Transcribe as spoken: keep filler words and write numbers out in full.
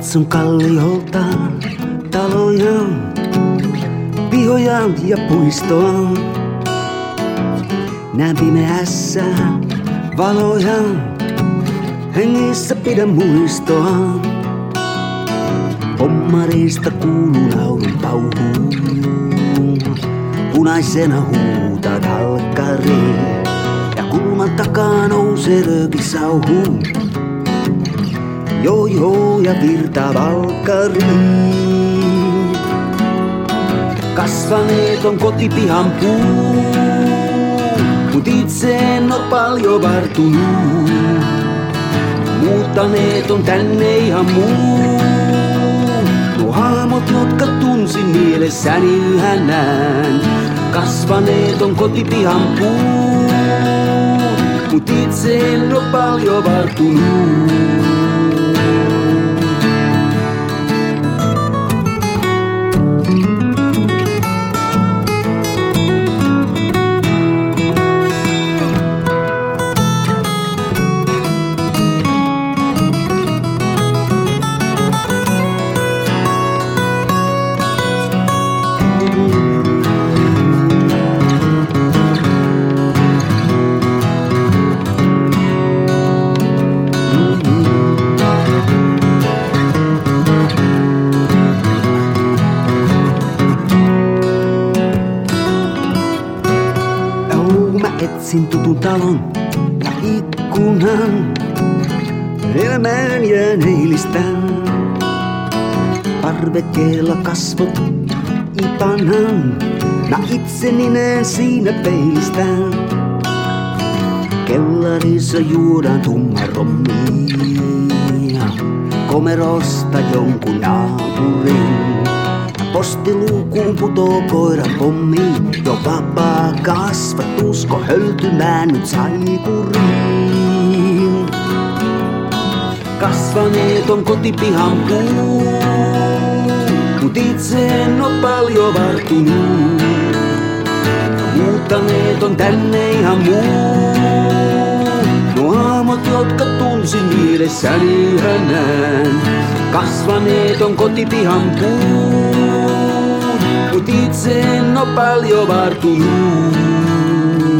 Katson kalliolta taloja, pihoja ja puistoa. Näen pimeässä valoja, hengissä pidän muistoa. Pommareista kuuluu naurun pauhuun, punaisena huutaa talkkariin. Ja kulman takaa nousee röökisauhuun, joo joo ja virtaa valkkariin. Kasvaneet on kotipihan puu, mut itse en oo paljon vartunut. Muuttaneet on tänne ihan muu, nuo hahmot jotka tunsin mielessäni yhä näen. Kasvaneet on kotipihan puu, mut itse en oo paljon vartunut. Etsin tutun talon ja ikkunan, elämään jään eilistän. Parvekkeella kasvot ipanan, mä itseni näen siinä peilistään. Kellarissa juodaan tumma rommia, komerosta jonkun naapurin. Postiluukuun putoo koiran pommi, jo vapaa kasvatusko höltymään nyt saikuriin. Kasvaneet on kotipihan puu, mut itse en oo paljon vartunut. Muuttaneet on tänne ihan muu, nuo hahmot jotka tunsin mielessäni yhä näen. Kasvaneet on kotipihan puu, mut itse en oo paljon vartunut.